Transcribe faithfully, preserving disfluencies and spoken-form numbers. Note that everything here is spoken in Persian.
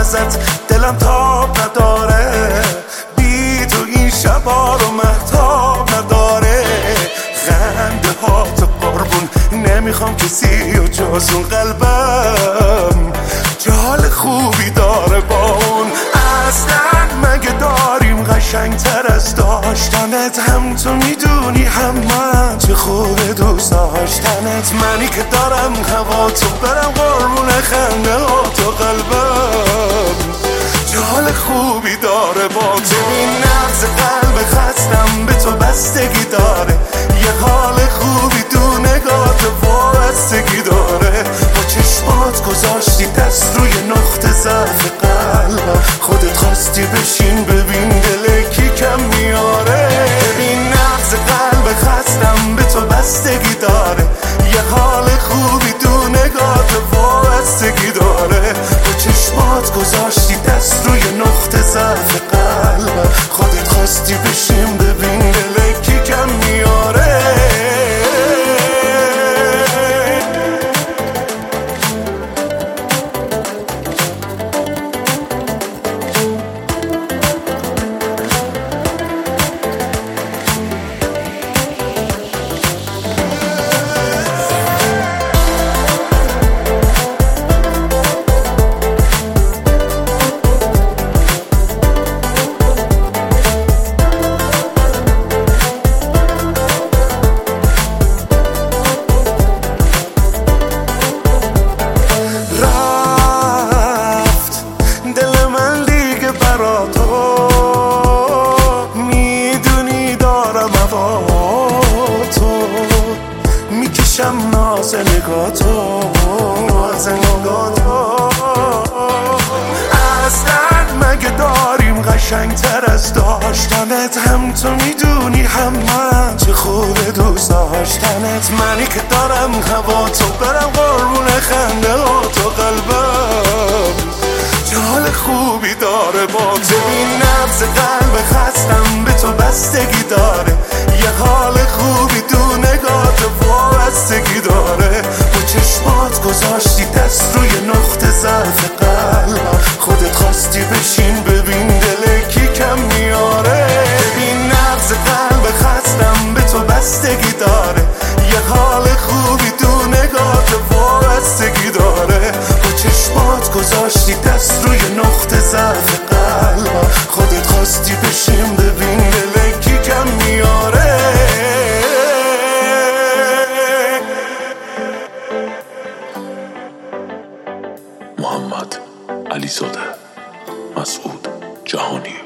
ازت دلم تاب نداره، بی تو این شبا رو مهتاب نداره. خنده هات قربون نمیخوام کسی و جز اون قلبم جال خوبی داره با اون. اصلا مگه داریم قشنگ تر از داشتنت؟ هم تو میدونی هم من چه خوبه دوست داشتنت. منی که دارم هوا تو برم قربون خنده ها تو قلبم جال خوبی داره با تو. این نبض قلب خستم به تو بستگی داره، یه حال خوبی تو نگات وابستگی داره. با چشمات گذاشتی دست روی نقطه ضعف قلبم، خودت خواستی بشین ببین دل کی کم میاره. این نبض قلب خستم به تو بستگی داره، یه حال خوبی تو نگات وابستگی داره. با چشمات گذاشتی دست روی نقطه ضعف قلبم، خودت خواستی بشین ببین دل کی کم میاره. میکشم ناز نگاتو ناز نگاتو. اصلا مگه داریم قشنگ تر از داشتنت؟ هم تو میدونی هم من چه خوبه دوست داشتنت. منی که دارم هوا تو برم قربون خنده ها تو قلبم جال خوبی داره با تو. این نبض قلب خستم به تو بستگی داره، یه حال خوبی تو نگات وابستگی داره. با چشمات گذاشتی دست روی نقطه ضعف قلبم، خودت خواستی بشین ببین دل کی کم میاره. این نبض قلب خستم به تو بستگی داره، یه حال خوبی تو نگات وابستگی داره. با چشمات گذاشتی دست روی نقطه ضعف قلبم، خودت خواستی بشین ببین دل کی کم میاره. محمد علیزاده مسعود جهانی.